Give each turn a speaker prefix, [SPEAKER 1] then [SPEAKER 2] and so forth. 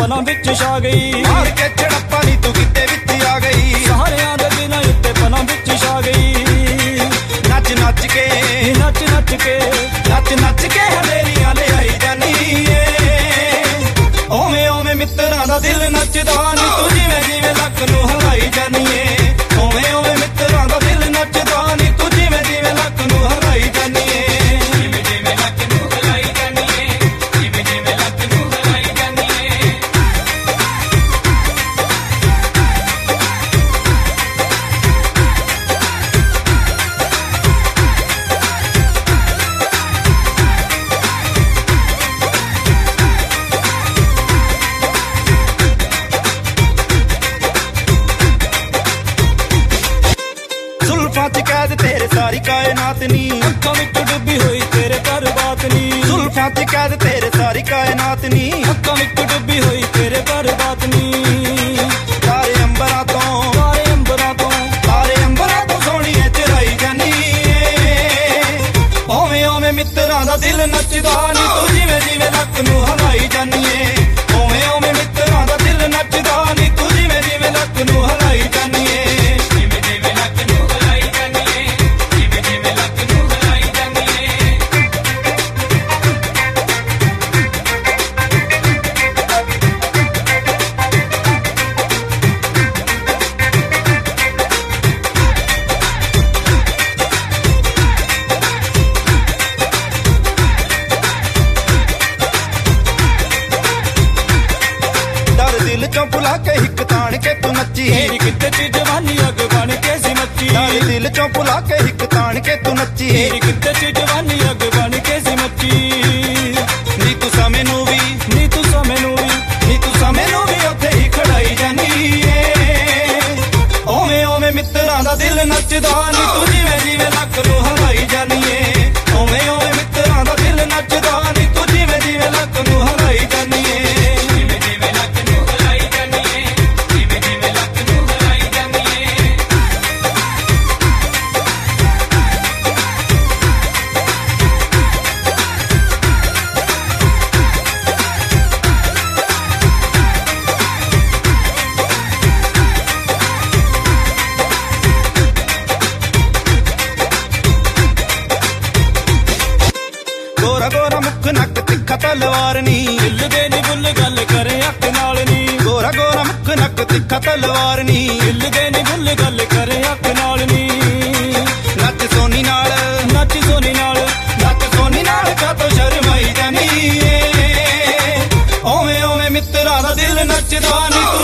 [SPEAKER 1] ਮਨਾਂ ਵਿੱਚ ਛਾ ਗਈ।
[SPEAKER 2] ਮਾਰ ਕੇ ਝੜਪਾਂ ਨੀ ਤੂੰ ਕਿਤੇ ਵਿੱਚ ਆ ਗਈ।
[SPEAKER 1] ਸਾਰਿਆਂ ਦੇ ਦਿਲਾਂ ਉੱਤੇ ਪਨਾਂ ਵਿੱਚ ਛਾ ਗਈ।
[SPEAKER 2] ਨੱਚ ਨੱਚ ਕੇ
[SPEAKER 1] ਨੱਚ ਨੱਚ ਕੇ
[SPEAKER 2] ਨੱਚ ਨੱਚ ਕੇ ਹਨੇਰੀਆਂ ਲਿਆਈ ਜਾਨੀ ਏ। ਓਵੇਂ ਓਵੇਂ ਮਿੱਤਰਾਂ ਦਾ ਦਿਲ ਨੱਚਦਾ ਨੀ ਤੂੰ ਜਿਵੇਂ ਜਿਵੇਂ ਲੱਕ ਨੂੰ ਹਲਾਈ ਜਾਨੀ ਏ। ਓਵੇਂ ਓਵੇਂ ਮਿੱਤਰਾਂ ਦਾ ਦਿਲ ਨੱਚਦਾ ਨੀ ਤੂੰ ਜਿਵੇਂ ਜਿਵੇਂ ਲੱਕ ਨੂੰ ਹਲਾਈ ਜਾਨੀ ਏ। ਜਿਵੇਂ ਜਿਵੇਂ ਲੱਕ ਨੂੰ ਹਲਾਈ ਜਾਨੀ ਏ। ਜਿਵੇਂ ਜਿਵੇਂ ਲੱਕ ਨੂੰ ਹਲਾਈ ਜਾਨੀ ਏ। ਜ਼ੁਲਫਾਂ 'ਚ ਕੈਦ ਤੇਰੇ ਸਾਰੀ ਕਾਇਨਾਤ ਨੀ।
[SPEAKER 1] ਅੱਖਾਂ ਵਿੱਚ ਡੁੱਬੀ ਹੋਈ ਤੇਰੇ ਬਰਬਾਦ ਨੀ।
[SPEAKER 2] ਜ਼ੁਲਫਾਂ 'ਚ ਕੈਦ ਤੇਰੇ ਸਾਰੀ ਕਾਇਨਾਤ ਨੀ।
[SPEAKER 1] ਅੱਖਾਂ ਵਿੱਚ ਡੁੱਬੀ ਹੋਈ ਤੇਰੇ ਬਰਬਾਦ ਨੀ।
[SPEAKER 2] ਤਾਰੇ ਅੰਬਰਾਂ ਤੋਂ
[SPEAKER 1] ਸਾਰੇ ਅੰਬਰਾਂ ਤੋਂ
[SPEAKER 2] ਤਾਰੇ ਅੰਬਰਾਂ ਤੋਂ ਸੋਹਣੀਏ ਚਰਾਈ ਜਾਨੀ ਏ। ਓਵੇਂ ਓਵੇਂ ਮਿੱਤਰਾਂ ਦਾ ਦਿਲ ਨੱਚਦਾ ਨੀ ਤੂੰ ਜਿਵੇਂ ਜਿਵੇਂ ਲੱਕ ਨੂੰ ਹਲਾਈ ਜਾਨੀ ਏ। ਓਵੇਂ ਓਵੇਂ ਮਿੱਤਰਾਂ ਦਾ ਦਿਲ ਨੱਚਦਾ ਨੀ ਤੂੰ ਜਿਵੇਂ ਜਿਵੇਂ ਲੱਕ ਨੂੰ ਹਲਾਈ ਜਾਨੀ ਏ। ਜਿਵੇਂ ਜਿਵੇਂ ਲੱਕ ਨੂੰ ਹਲਾਈ ਜਾਨੀ ਏ। ਜਿਵੇਂ ਜਿਵੇਂ ਲੱਕ ਨੂੰ ਹਲਾਈ ਜਾਨੀ ਏ। ਡਰ ਦਿਲ ਚੋਂ ਭੁਲਾ ਕੇ ਹਿੱਕ ਤਾਣ ਕੇ ਤੂੰ ਨੱਚੀ।
[SPEAKER 1] ਤੇਰੀ ਕਿਤੇ ਚ ਜਵਾਨੀ ਅੱਗ ਬਣ ਕੇ ਸੀ ਮੱਚੀ।
[SPEAKER 2] ਡਰ ਦਿਲ ਚੋਂ ਭੁਲਾ ਕੇ ਹਿੱਕ ਤਾਣ ਕੇ ਤੂੰ ਨੱਚੀ।
[SPEAKER 1] ਤੇਰੀ ਕਿਤੇ ਚ ਜਵਾਨੀ ਅੱਗ ਬਣ ਕੇ ਸੀ ਮੱਚੀ।
[SPEAKER 2] ਨੀ ਤੂੰ ਸਮੇਂ ਨੂੰ ਵੀ
[SPEAKER 1] ਨੀ ਤੂੰ ਸਮੇਂ ਨੂੰ ਵੀ
[SPEAKER 2] ਨੀ ਤੂੰ ਸਮੇਂ ਨੂੰ ਵੀ ਉੱਥੇ ਹੀ ਖੜਾਈ ਜਾਨੀ ਏ। ਓਵੇਂ ਓਵੇਂ ਮਿੱਤਰਾਂ ਦਾ ਦਿਲ ਨੱਚਦਾ ਨੀ ਤੂੰ ਜਿਵੇਂ ਜਿਵੇਂ ਲੱਕ ਨੂੰ ਹਲਾਈ ਜਾਨੀ ਏ। ਓਵੇਂ ਓਵੇਂ ਮਿੱਤਰਾਂ ਦਾ ਦਿਲ ਨੱਚਦਾ ਨੀ ਤੂੰ ਜਿਵੇਂ ਜਿਵੇਂ ਲੱਕ ਨੂੰ ਹਲਾਈ ਜਾਨੀ ਏ। ਜਿਵੇਂ ਜਿਵੇਂ ਲੱਕ ਨੂੰ ਹਲਾਈ ਜਾਨੀ ਏ। ਜਿਵੇਂ ਜਿਵੇਂ ਲੱਕ ਨੂੰ ਹਲਾਈ ਜਾਨੀ ਏ। ਗੋਰਾ ਗੋਰਾ ਮੁੱਖ ਨੱਕ ਤਿੱਖਾ ਤਲਵਾਰ ਨੀ।
[SPEAKER 1] ਦਿਲ ਦੇ ਨੀ ਬੁੱਲ ਗੱਲ ਕਰੇ ਅੱਖ ਨਾਲ ਨੀ।
[SPEAKER 2] ਗੋਰਾ ਗੋਰਾ ਮੁੱਖ ਨੱਕ ਤਿੱਖਾ ਤਲਵਾਰ ਨੀ।
[SPEAKER 1] ਦਿਲ ਦੇ ਨੀ ਬੁੱਲ ਗੱਲ ਕਰੇ ਅੱਖ ਨਾਲ ਨੀ।
[SPEAKER 2] ਨੱਚ ਸੋਨੀ ਨਾਲ
[SPEAKER 1] ਨੱਚ ਸੋਨੀ ਨਾਲ
[SPEAKER 2] ਨੱਚ ਸੋਨੀ ਨਾਲ ਕਾਤੋਂ ਸ਼ਰਮਾਈ ਜਾਨੀ ਏ। ਓਵੇਂ ਓਵੇਂ ਮਿੱਤਰਾਂ ਦਾ ਦਿਲ ਨੱਚਦਾ ਨੀ ਤੂੰ